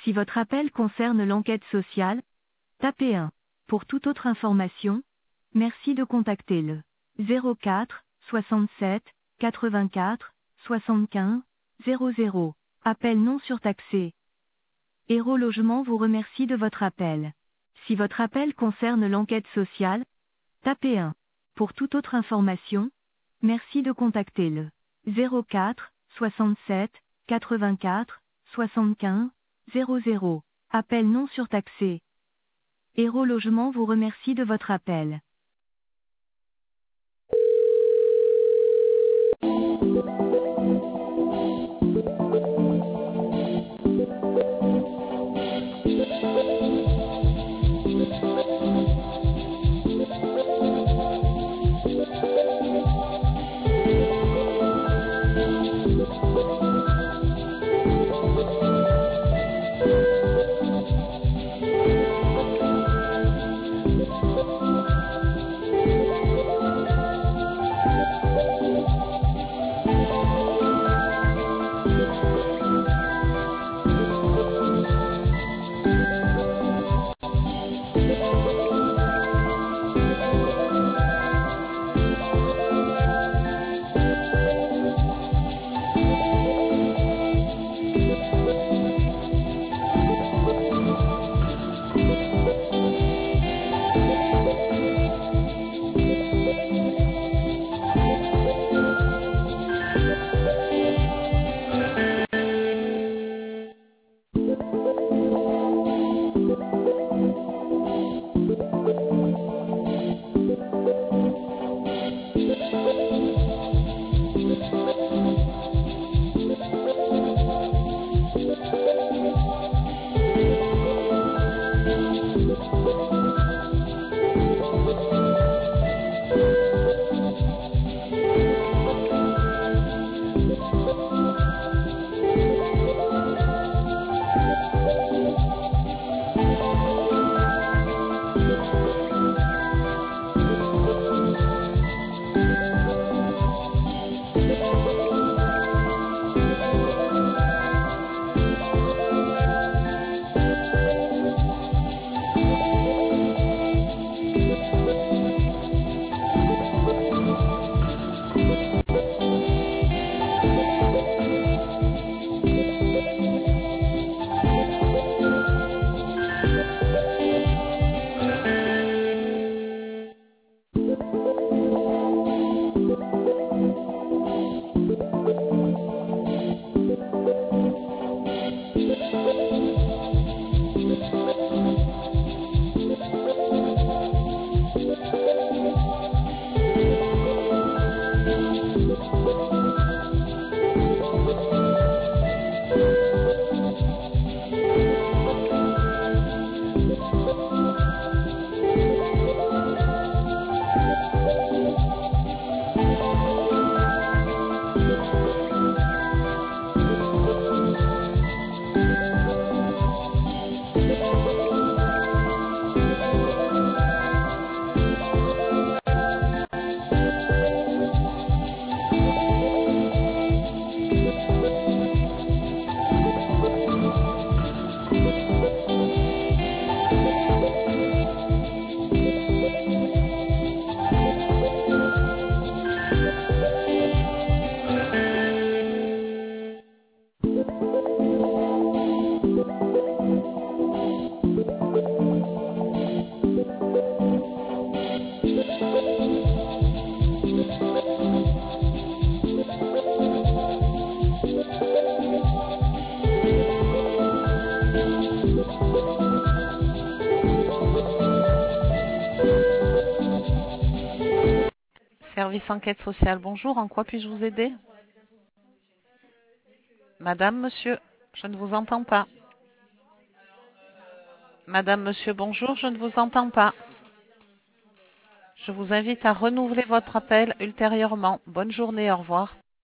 Si votre appel concerne l'enquête sociale, tapez 1. Pour toute autre information, merci de contacter le 04 67 84 75 00. Appel non surtaxé. Héros Logement vous remercie de votre appel. Si votre appel concerne l'enquête sociale, tapez 1. Pour toute autre information, merci de contacter le 04 67 84 75 00. Appel non surtaxé. Héros Logement vous remercie de votre appel. Service enquête sociale, bonjour, en quoi puis-je vous aider? Madame, monsieur, je ne vous entends pas. Madame, monsieur, bonjour, je ne vous entends pas. Je vous invite à renouveler votre appel ultérieurement. Bonne journée, au revoir.